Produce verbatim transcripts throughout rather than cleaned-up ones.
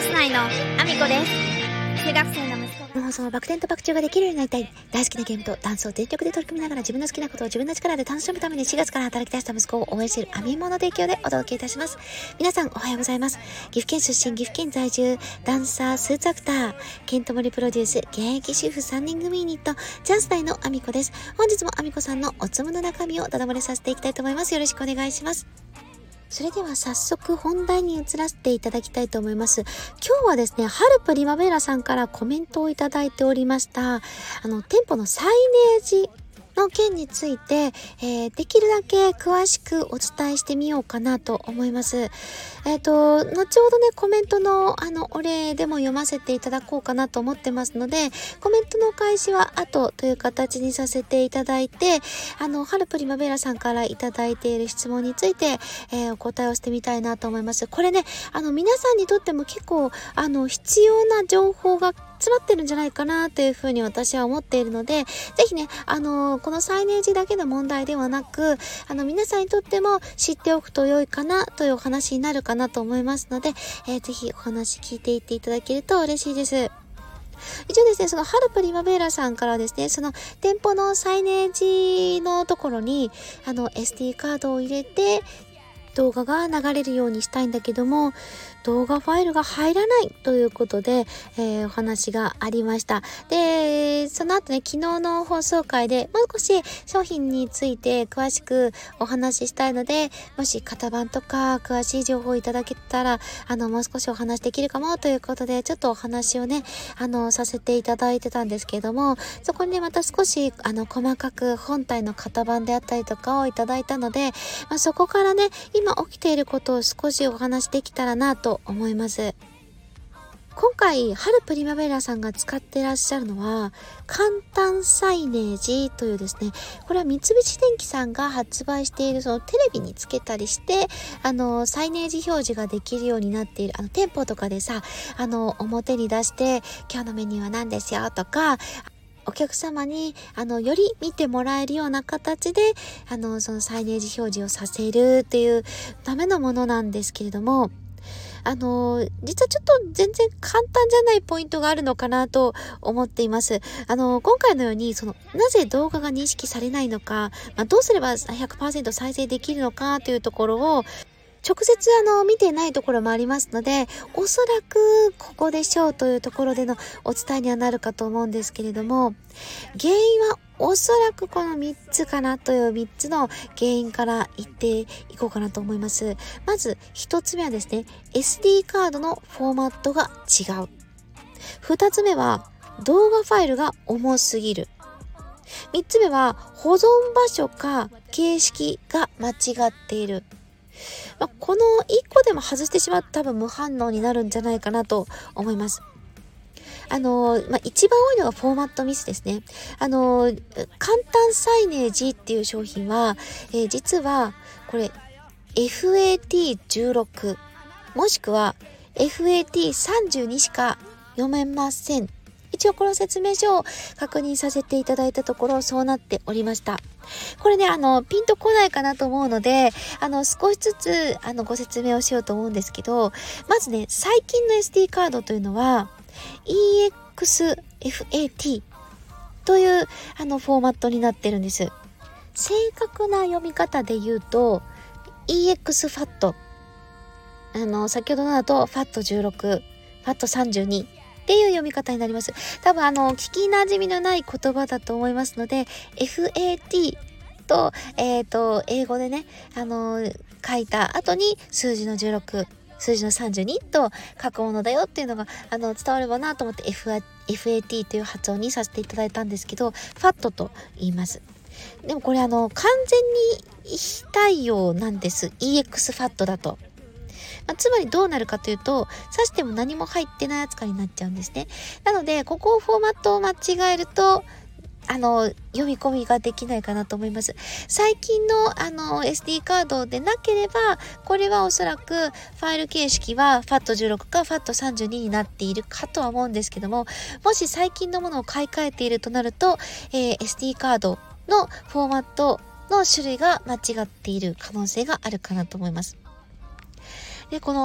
ス内のアミコです。中学生の息子がこの放送はバク転とバク宙ができるようになりたい、大好きなゲームとダンスを全力で取り組みながら自分の好きなことを自分の力で楽しむためにしがつから働き出した息子を応援しているアミモの提供でお届けいたします。皆さんおはようございます。岐阜県出身、岐阜県在住、ダンサー、スーツアクター、ケントモリプロデュース、現役主婦さんにん組ユニットチャンス内のアミコです。本日もアミコさんのおつむの中身をダダ漏れさせていきたいと思います。よろしくお願いします。それでは早速本題に移らせていただきたいと思います。今日はですね、春プリマベラさんからコメントをいただいておりました。あの、店舗のサイネージの件について、えー、できるだけ詳しくお伝えしてみようかなと思います。えっと、後ほどね、コメントのあの、お礼でも読ませていただこうかなと思ってますので、コメントの開始は後という形にさせていただいて、あの、春プリマベラさんからいただいている質問について、えー、お答えをしてみたいなと思います。これね、あの、皆さんにとっても結構、あの、必要な情報が詰まってるんじゃないかなというふうに私は思っているので、ぜひね、あのー、このサイネージだけの問題ではなく、あの皆さんにとっても知っておくと良いかなというお話になるかなと思いますので、えー、ぜひお話聞いていっていただけると嬉しいです。一応ですね、その春プリマベーラさんからですね、その店舗のサイネージのところにあの エスディー カードを入れて動画が流れるようにしたいんだけども、動画ファイルが入らないということで、えー、お話がありました。で、その後ね、昨日の放送回でもう少し商品について詳しくお話ししたいので、もし型番とか詳しい情報をいただけたら、あの、もう少しお話できるかもということで、ちょっとお話をね、あの、させていただいてたんですけども、そこにね、また少し、あの、細かく本体の型番であったりとかをいただいたので、まあ、そこからね、今起きていることを少しお話できたらなと思います。今回春プリマベラさんが使ってらっしゃるのは簡単サイネージというですね、これは三菱電機さんが発売しているそのテレビにつけたりしてあのサイネージ表示ができるようになっている、あの店舗とかでさ、あの表に出して今日のメニューは何ですよとか、お客様にあのより見てもらえるような形であのそのサイネージ表示をさせるっていうためのものなんですけれども、あの実はちょっと全然簡単じゃないポイントがあるのかなと思っています。あの今回のようにそのなぜ動画が認識されないのか、まあ、どうすれば ひゃくパーセント 再生できるのかというところを直接あの見てないところもありますので、おそらくここでしょうというところでのお伝えにはなるかと思うんですけれども、原因はおそらくこのみっつかなというみっつの原因から言っていこうかなと思います。まずひとつめはですね、 エスディー カードのフォーマットが違う。ふたつめは動画ファイルが重すぎる。みっつめは保存場所か形式が間違っている。まあ、このいっこでも外してしまうと多分無反応になるんじゃないかなと思います。あのー、まあ、一番多いのがフォーマットミスですね。あのー、簡単サイネージっていう商品は、えー、実はこれ エフエーティーじゅうろく もしくは エフエーティーさんじゅうに しか読めません。一応この説明書を確認させていただいたところそうなっておりました。これね、あのピンとこないかなと思うので、あの少しずつあのご説明をしようと思うんですけど、まずね、最近の エスディー カードというのは イーエックスエフエーティー というあのフォーマットになってるんです。正確な読み方で言うと イーエックス ファット、 あの先ほどのだと ファットじゅうろく、ファットさんじゅうにっていう読み方になります。多分あの聞き馴染みのない言葉だと思いますので、 エフエーティー とえっと英語でね、あの書いた後に数字のじゅうろく、数字のさんじゅうにと書くものだよっていうのがあの伝わればなと思って F、エフエーティー という発音にさせていただいたんですけど、ファットと言います。でもこれあの完全に非対応なんです。 イーエックス ファットだと。まあ、つまりどうなるかというと、刺しても何も入ってない扱いになっちゃうんですね。なのでここをフォーマットを間違えるとあの読み込みができないかなと思います。最近のあの エスディー カードでなければ、これはおそらくファイル形式は ファットじゅうろく か ファットさんじゅうに になっているかとは思うんですけども、もし最近のものを買い替えているとなると、えー、エスディー カードのフォーマットの種類が間違っている可能性があるかなと思います。で、この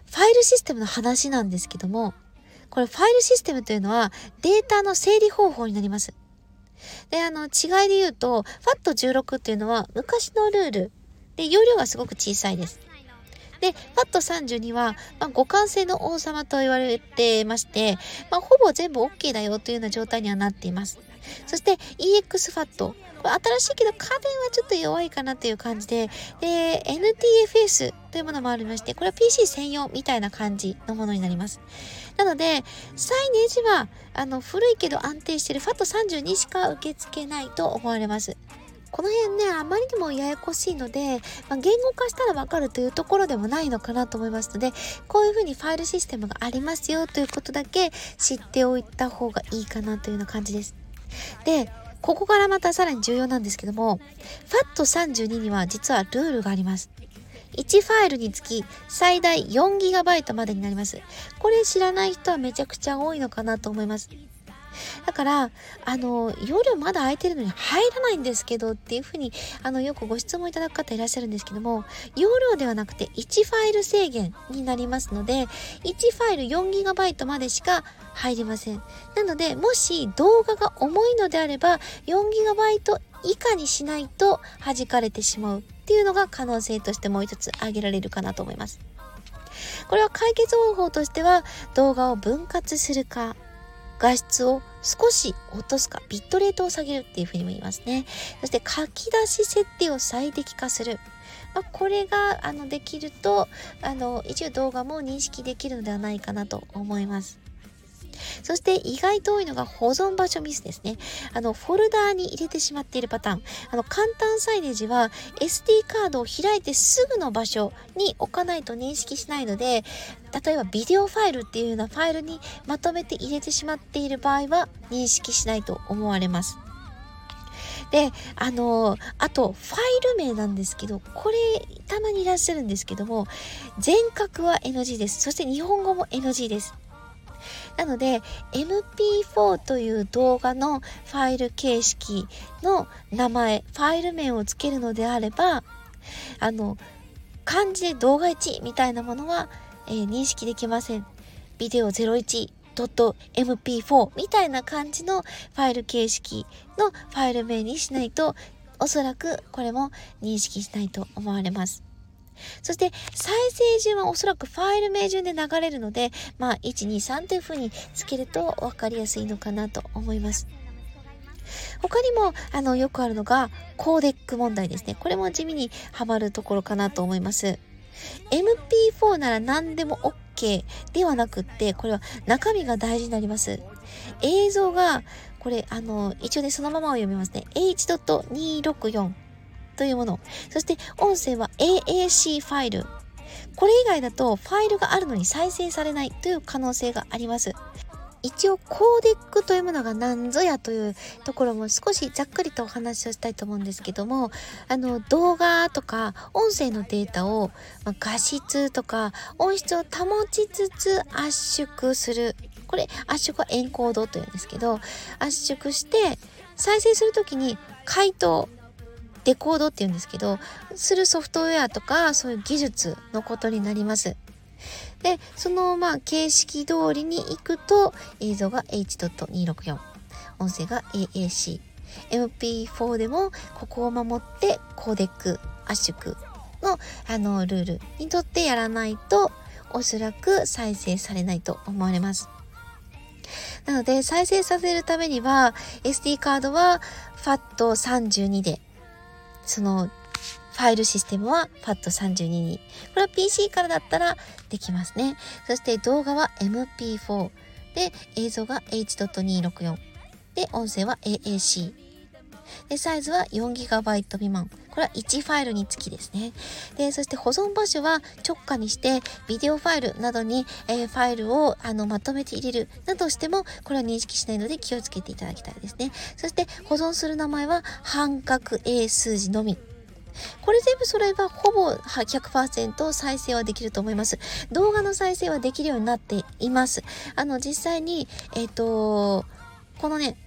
ファイルシステムの話なんですけども、これファイルシステムというのはデータの整理方法になります。で、あの違いで言うと ファットじゅうろく っていうのは昔のルールで容量がすごく小さいです。で ファットさんじゅうに は、まあ、互換性の王様と言われてまして、まあ、ほぼ全部 OK だよというような状態にはなっています。そして イーエックス ファット、これ新しいけど家電はちょっと弱いかなという感じで、で エヌティーエフエス というものもありまして、これは ピーシー 専用みたいな感じのものになります。なのでサイネージはあの古いけど安定している ファットさんじゅうに しか受け付けないと思われます。この辺ね、あまりにもややこしいので、まあ、言語化したらわかるというところでもないのかなと思いますので、こういうふうにファイルシステムがありますよということだけ知っておいた方がいいかなというような感じです。で、ここからまたさらに重要なんですけども、ファットさんじゅうに には実はルールがあります。いちファイルにつき最大 よんギガバイト までになります。これ知らない人はめちゃくちゃ多いのかなと思います。だから、あの、夜まだ空いてるのに入らないんですけどっていうふうに、あの、よくご質問いただく方いらっしゃるんですけども、容量ではなくていちファイル制限になりますので、いちファイル よんギガバイト までしか入りません。なので、もし動画が重いのであれば、よんギガバイト 以下にしないと弾かれてしまうっていうのが可能性としてもう一つ挙げられるかなと思います。これは解決方法としては、動画を分割するか、画質を少し落とすか、ビットレートを下げるっていうふうにも言いますね。そして書き出し設定を最適化する。まあ、これがあのできると、あの一応動画も認識できるのではないかなと思います。そして意外と多いのが保存場所ミスですね。あのフォルダーに入れてしまっているパターン。あの簡単サイネージは エスディー カードを開いてすぐの場所に置かないと認識しないので、例えばビデオファイルっていうようなファイルにまとめて入れてしまっている場合は認識しないと思われます。で、あのあとファイル名なんですけど、これたまにいらっしゃるんですけども、全角は エヌジー です。そして日本語も エヌジー です。なので エムピーフォー という動画のファイル形式の名前、ファイル名をつけるのであれば、あの漢字で動画いちみたいなものは、えー、認識できません。ビデオ ゼロいちドットエムピーフォー みたいな感じのファイル形式のファイル名にしないと、おそらくこれも認識しないと思われます。そして再生順はおそらくファイル名順で流れるので、まあいちにさんというふうにつけると分かりやすいのかなと思います。他にもあのよくあるのがコーデック問題ですね。これも地味にハマるところかなと思います。エムピーフォー なら何でも OK ではなくって、これは中身が大事になります。映像がこれあの一応ねそのままを読みますね。エイチドットにひゃくろくじゅうよんというもの。そして音声は エーエーシー ファイル。これ以外だとファイルがあるのに再生されないという可能性があります。一応コーデックというものが何ぞやというところも少しざっくりとお話をしたいと思うんですけども、あの動画とか音声のデータを、まあ、画質とか音質を保ちつつ圧縮する。これ圧縮はエンコードというんですけど、圧縮して再生するときに解凍デコードっていうんですけど、するソフトウェアとかそういう技術のことになります。で、そのまあ形式通りに行くと映像が エイチドットにひゃくろくじゅうよん、音声が エーエーシー、エムピーフォー でもここを守ってコーデック圧縮のあのルールにとってやらないとおそらく再生されないと思われます。なので再生させるためには エスディー カードは ファットさんじゅうに で、そのファイルシステムは ファットさんじゅうに に。これは ピーシー からだったらできますね。そして動画は エムピーフォー で、映像が エイチドットにひゃくろくじゅうよん で、音声は エーエーシー で、サイズは よんギガバイト 未満。これはいちファイルにつきですね。で、そして保存場所は直下にしてビデオファイルなどに、えー、ファイルをあのまとめて入れるなどしてもこれは認識しないので気をつけていただきたいですね。そして保存する名前は半角英数字のみ。これ全部揃えばほぼ ひゃくパーセント 再生はできると思います。動画の再生はできるようになっています。あの実際にえっとこのね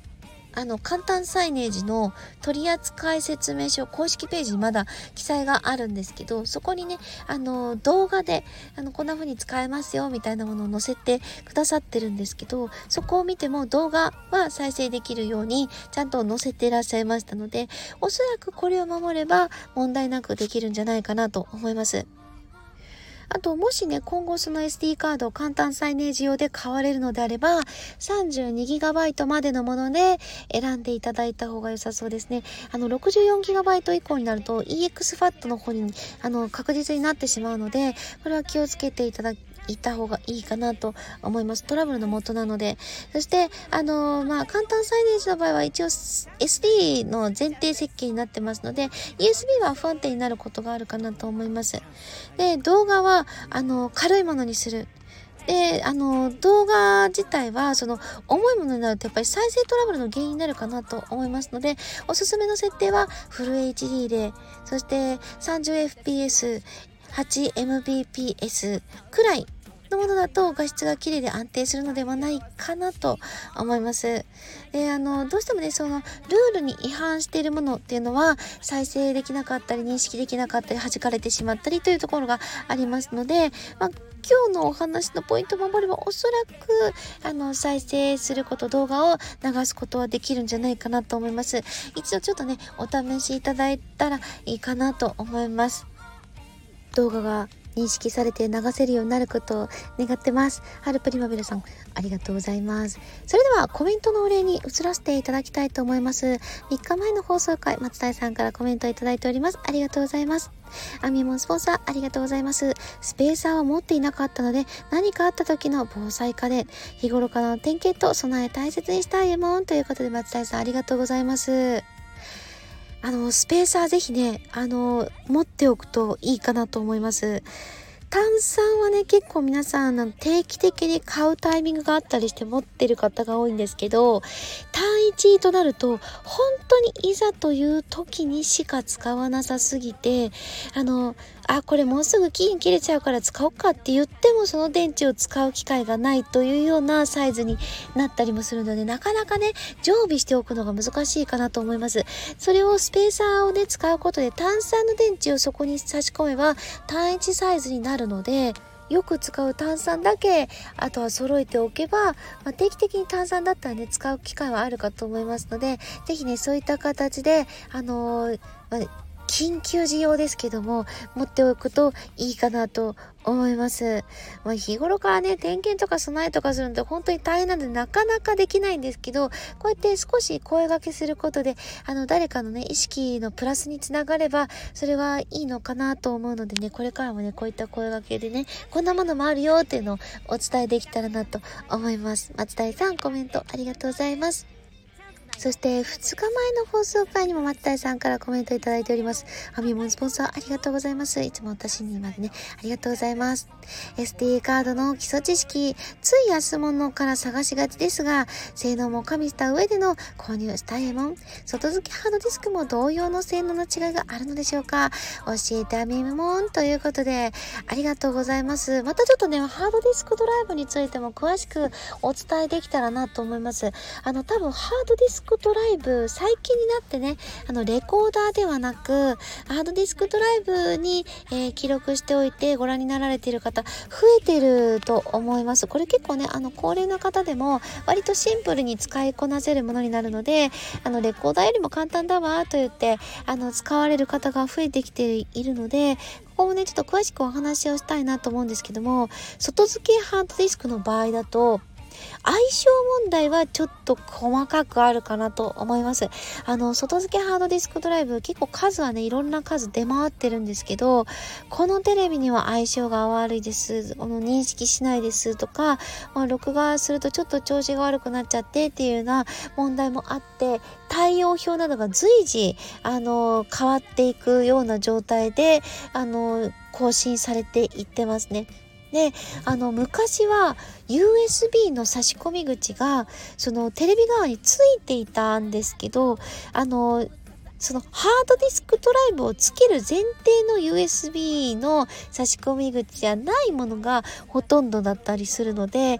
あの簡単サイネージの取扱説明書公式ページにまだ記載があるんですけど、そこにねあの動画であのこんな風に使えますよみたいなものを載せてくださってるんですけど、そこを見ても動画は再生できるようにちゃんと載せていらっしゃいましたので、おそらくこれを守れば問題なくできるんじゃないかなと思います。あと、もしね、今後その エスディー カードを簡単サイネージ用で買われるのであれば、さんじゅうにギガバイト までのもので選んでいただいた方が良さそうですね。あの、ろくじゅうよんギガバイト 以降になると イーエックス ファットの方に、あの、確実になってしまうので、これは気をつけていただいた方がいいかなと思います。トラブルの元なので。そして、あのー、まあ、簡単サイネージの場合は一応 エスディー の前提設計になってますので、ユーエスビー は不安定になることがあるかなと思います。で、動画は、あのー、軽いものにする。で、あの、動画自体は、その、重いものになると、やっぱり再生トラブルの原因になるかなと思いますので、おすすめの設定は、フル エイチディー で、そして、さんじゅうエフピーエス、はちエムビーピーエス くらいのものだと画質が綺麗で安定するのではないかなと思います。で、あの、どうしてもね、その、ルールに違反しているものっていうのは、再生できなかったり、認識できなかったり、弾かれてしまったりというところがありますので、まあ、今日のお話のポイントを守ればおそらくあの再生すること、動画を流すことはできるんじゃないかなと思います。一度ちょっとねお試しいただいたらいいかなと思います。動画が認識されて流せるようになることを願ってます。ハルプリマベルさんありがとうございます。それではコメントのお礼に移らせていただきたいと思います。みっかまえの放送回、松田さんからコメントいただいております。ありがとうございます。アミモンスポンサーありがとうございます。スペーサーは持っていなかったので、何かあった時の防災家電、日頃からの点検と備え大切にしたいエモンということで、松田さんありがとうございます。あのスペーサーぜひねあの持っておくといいかなと思います。炭酸はね結構皆さん定期的に買うタイミングがあったりして持ってる方が多いんですけど、単一となると本当にいざという時にしか使わなさすぎて、あのあこれもうすぐ期限切れちゃうから使おうかって言ってもその電池を使う機会がないというようなサイズになったりもするので、なかなかね常備しておくのが難しいかなと思います。それをスペーサーをね使うことで単酸の電池をそこに差し込めば単一サイズになるので、よく使う炭酸だけあとは揃えておけば、まあ、定期的に炭酸だったらね使う機会はあるかと思いますので、ぜひねそういった形であのーまあ緊急時用ですけども持っておくといいかなと思います。まあ、日頃からね点検とか備えとかするのって本当に大変なのでなかなかできないんですけど、こうやって少し声掛けすることであの誰かのね意識のプラスにつながればそれはいいのかなと思うのでね、これからもねこういった声掛けでねこんなものもあるよっていうのをお伝えできたらなと思います。松田さんコメントありがとうございます。そしてふつかまえの放送回にも松田さんからコメントいただいております。アミモンスポンサーありがとうございます。いつも私にまでねありがとうございます。 エスディー カードの基礎知識、つい安物から探しがちですが性能も加味した上での購入したいもん、外付けハードディスクも同様の性能の違いがあるのでしょうか、教えてアミモンということでありがとうございます。またちょっとねハードディスクドライブについても詳しくお伝えできたらなと思います。あの多分ハードディスクドライブ最近になってねあのレコーダーではなくハードディスクドライブに、えー、記録しておいてご覧になられている方増えてると思います。これ結構ねあの高齢な方でも割とシンプルに使いこなせるものになるので、あのレコーダーよりも簡単だわと言ってあの使われる方が増えてきているので、ここもねちょっと詳しくお話をしたいなと思うんですけども、外付けハードディスクの場合だと相性問題はちょっと細かくあるかなと思います。あの外付けハードディスクドライブ結構数はねいろんな数出回ってるんですけど、このテレビには相性が悪いです、この認識しないですとか、まあ、録画するとちょっと調子が悪くなっちゃってっていうような問題もあって、対応表などが随時あの変わっていくような状態であの更新されていってますね。で、あの昔は ユーエスビー の差し込み口がそのテレビ側についていたんですけど、あのそのハードディスクドライブをつける前提の ユーエスビー の差し込み口じゃないものがほとんどだったりするので、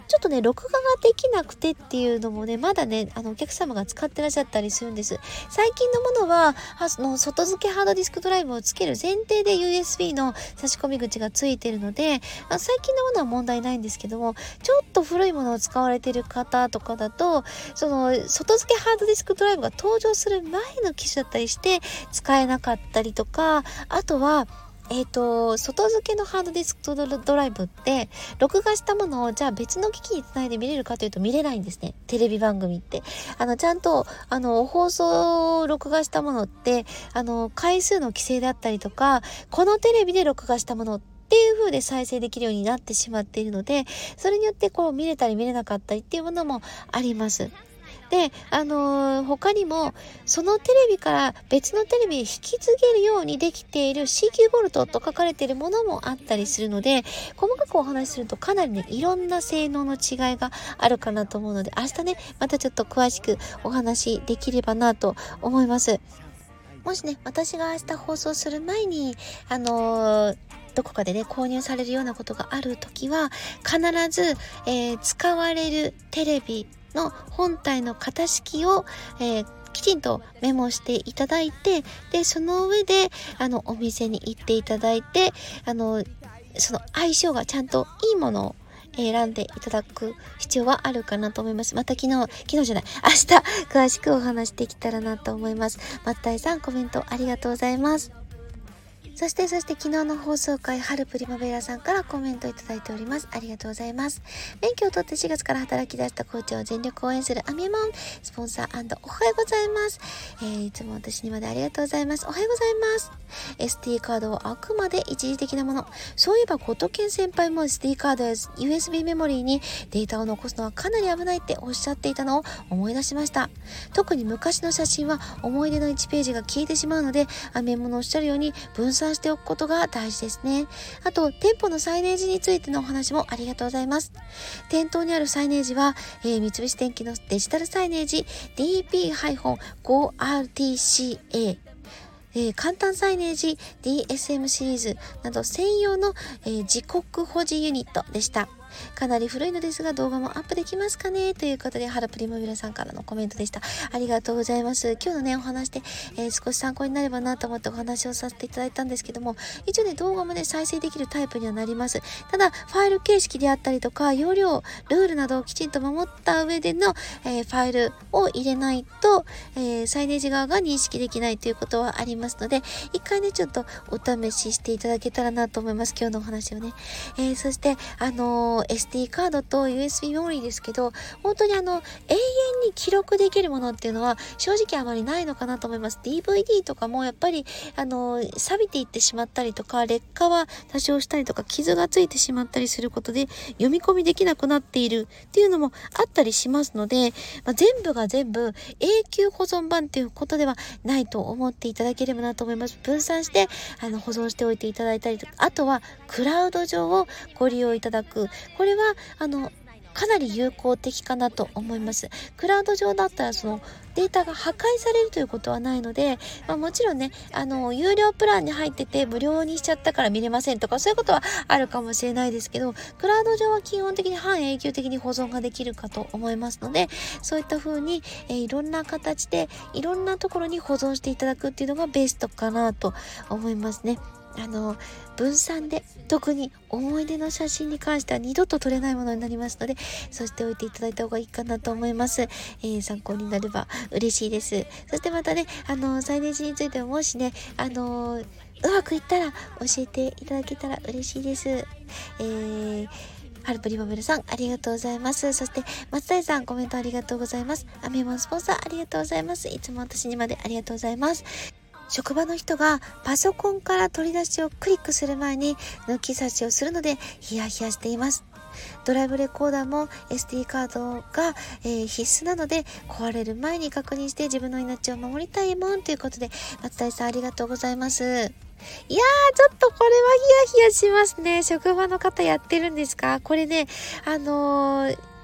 ちょっとね録画ができなくてっていうのもねまだねあのお客様が使ってらっしゃったりするんです。最近のものはあの外付けハードディスクドライブをつける前提で ユーエスビー の差し込み口がついてるので、あ最近のものは問題ないんですけども、ちょっと古いものを使われている方とかだとその外付けハードディスクドライブが登場する前の機種だったりして使えなかったりとか、あとはえっと、外付けのハードディスクドライブって録画したものをじゃあ別の機器につないで見れるかというと見れないんですね。テレビ番組ってあのちゃんとあの放送を録画したものってあの回数の規制だったりとか、このテレビで録画したものっていう風で再生できるようになってしまっているので、それによってこう見れたり見れなかったりっていうものもあります。で、あのー、他にもそのテレビから別のテレビに引き継げるようにできている シーキュー ボルトと書かれているものもあったりするので、細かくお話しするとかなりねいろんな性能の違いがあるかなと思うので、明日ねまたちょっと詳しくお話できればなと思います。もしね私が明日放送する前にあのーどこかでね購入されるようなことがあるときは必ず、えー、使われるテレビの本体の型式を、えー、きちんとメモしていただいて、でその上であのお店に行っていただいて、あのその相性がちゃんといいものを選んでいただく必要はあるかなと思います。また昨日昨日じゃない明日詳しくお話できたらなと思います。まったいさんコメントありがとうございます。そしてそして昨日の放送回春プリマベラさんからコメントいただいております。ありがとうございます。免許を取ってしがつから働き出したコーチを全力応援するアミモンスポンサー&おはようございます、えー、いつも私にまでありがとうございます。おはようございます。 エスディー カードはあくまで一時的なもの。そういえばゴトケン先輩も エスディー カードや ユーエスビー メモリーにデータを残すのはかなり危ないっておっしゃっていたのを思い出しました。特に昔の写真は思い出のいちページが消えてしまうので、アミモンのおっしゃるように分散しておくことが大事ですね。あと店舗のサイネージについてのお話もありがとうございます。店頭にあるサイネージは、えー、三菱電機のデジタルサイネージ ディーピーごアールティーシーエー、えー、簡単サイネージ ディーエスエム シリーズなど専用の、えー、時刻保持ユニットでした。かなり古いのですが動画もアップできますかねということで、ハラプリモビラさんからのコメントでした。ありがとうございます。今日のねお話で、えー、少し参考になればなと思ってお話をさせていただいたんですけども、一応ね動画もね再生できるタイプにはなります。ただファイル形式であったりとか容量ルールなどをきちんと守った上での、えー、ファイルを入れないと、えー、サイネージ側が認識できないということはありますので、一回ねちょっとお試ししていただけたらなと思います。今日のお話をね、えー、そしてあのーエスディー カードと ユーエスビー メモリーですけど、本当にあの永遠に記録できるものっていうのは正直あまりないのかなと思います。 ディーブイディー とかもやっぱりあの錆びていってしまったりとか、劣化は多少したりとか傷がついてしまったりすることで読み込みできなくなっているっていうのもあったりしますので、まあ、全部が全部永久保存版っていうことではないと思っていただければなと思います。分散してあの保存しておいていただいたりとか、あとはクラウド上をご利用いただく、これはあのかなり有効的かなと思います。クラウド上だったらそのデータが破壊されるということはないので、まあ、もちろんねあの有料プランに入ってて無料にしちゃったから見れませんとかそういうことはあるかもしれないですけど、クラウド上は基本的に半永久的に保存ができるかと思いますので、そういった風に、えー、いろんな形でいろんなところに保存していただくっていうのがベストかなと思いますね。あの分散で、特に思い出の写真に関しては二度と撮れないものになりますので、そうしておいていただいた方がいいかなと思います。えー、参考になれば嬉しいです。そしてまたねあのサイネージについてももしねあのうまくいったら教えていただけたら嬉しいです。えーハルプリマベルさんありがとうございます。そして松谷さんコメントありがとうございます。アメモンスポンサーありがとうございます。いつも私にまでありがとうございます。職場の人がパソコンから取り出しをクリックする前に抜き差しをするのでヒヤヒヤしています。ドライブレコーダーも エスディー カードが、えー、必須なので壊れる前に確認して自分の命を守りたいもんということで、松谷さんありがとうございます。いやーちょっとこれはヒヤヒヤしますね。職場の方やってるんですか？これねあのー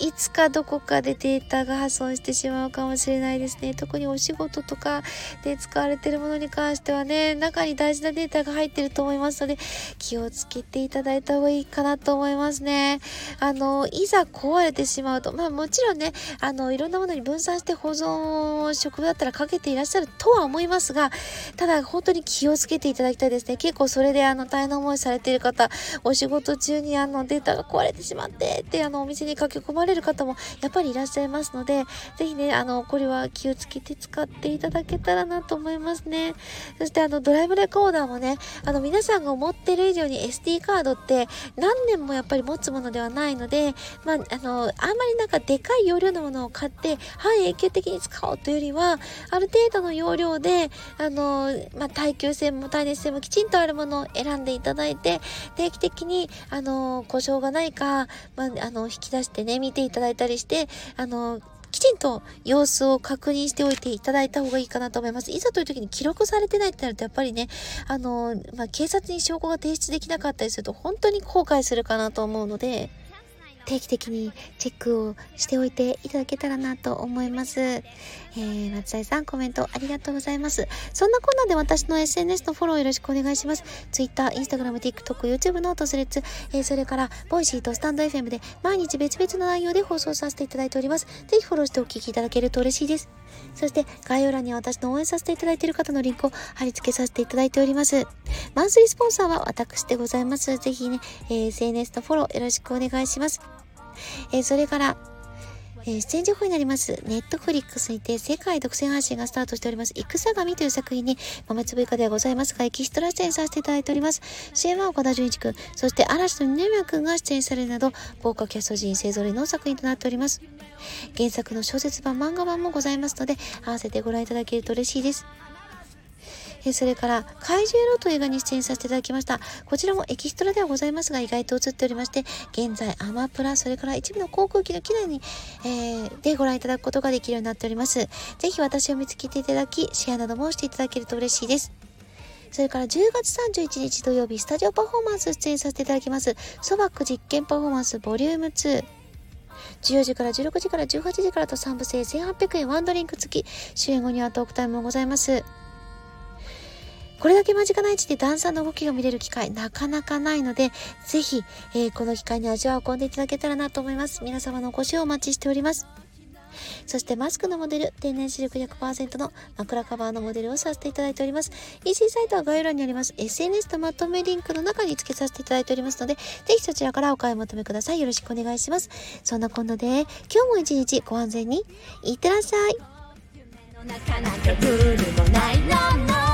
いつかどこかでデータが破損してしまうかもしれないですね。特にお仕事とかで使われているものに関してはね、中に大事なデータが入っていると思いますので、気をつけていただいた方がいいかなと思いますね。あのいざ壊れてしまうと、まあもちろんね、あのいろんなものに分散して保存を職場だったらかけていらっしゃるとは思いますが、ただ本当に気をつけていただきたいですね。結構それであの大変な思いされている方、お仕事中にあのデータが壊れてしまってってあのお店に駆け込まれる方もやっぱりいらっしゃいますので、ぜひね、あのこれは気をつけて使っていただけたらなと思いますね。そしてあのドライブレコーダーもね、あの皆さんが思ってる以上に エスディー カードって何年もやっぱり持つものではないので、まあ、あのあんまりなんかでかい容量のものを買って半永久的に使おうというよりは、ある程度の容量であの、まあ、耐久性も耐熱性もきちんとあるものを選んでいただいて、定期的にあの故障がないか、まあ、あの引き出してね見ていただいたりして、あのきちんと様子を確認しておいていただいた方がいいかなと思います。いざという時に記録されてないってなるとやっぱりね、あの、まあ、警察に証拠が提出できなかったりすると本当に後悔するかなと思うので、定期的にチェックをしておいていただけたらなと思います。えー、松井さんコメントありがとうございます。そんなこんなで私の エスエヌエス のフォローよろしくお願いします。Twitter、Instagram、TikTok、YouTube ノート、スレッズ、えー、それからボイシーとスタンド エフエム で毎日別々の内容で放送させていただいております。ぜひフォローしてお聞きいただけると嬉しいです。そして概要欄には私の応援させていただいている方のリンクを貼り付けさせていただいております。マンスリースポンサーは私でございます。ぜひね、えー、エスエヌエス のフォローよろしくお願いします。えー、それから、えー、出演情報になります。ネットフリックスにて世界独占配信がスタートしております。戦神という作品に豆粒以下ではございますが、エキストラ出演させていただいております。主演は岡田准一くん、そして嵐の二宮くんが出演されるなど、豪華キャスト陣勢ぞろいの作品となっております。原作の小説版、漫画版もございますので、合わせてご覧いただけると嬉しいです。えそれから怪獣ローという映画に出演させていただきました。こちらもエキストラではございますが意外と映っておりまして、現在アマプラ、それから一部の航空機の機内に、えー、でご覧いただくことができるようになっております。ぜひ私を見つけていただき、シェアなどもしていただけると嬉しいです。それからじゅうがつさんじゅういちにち土曜日、スタジオパフォーマンス出演させていただきます。ソバック実験パフォーマンスボリュームツー。じゅうよじからじゅうろくじからじゅうはちじからとさんぶ制せんはっぴゃくえんワンドリンク付き。終演後にはトークタイムもございます。これだけ間近な位置でダンサーの動きが見れる機会なかなかないので、ぜひ、えー、この機会に味を運んでいただけたらなと思います。皆様のお越しをお待ちしております。そしてマスクのモデル、天然シルク ひゃくパーセント の枕カバーのモデルをさせていただいております。イーシー サイトは概要欄にあります エスエヌエス とまとめリンクの中に付けさせていただいておりますので、ぜひそちらからお買い求めください。よろしくお願いします。そんなこんなで今日も一日ご安全にいってらっしゃい。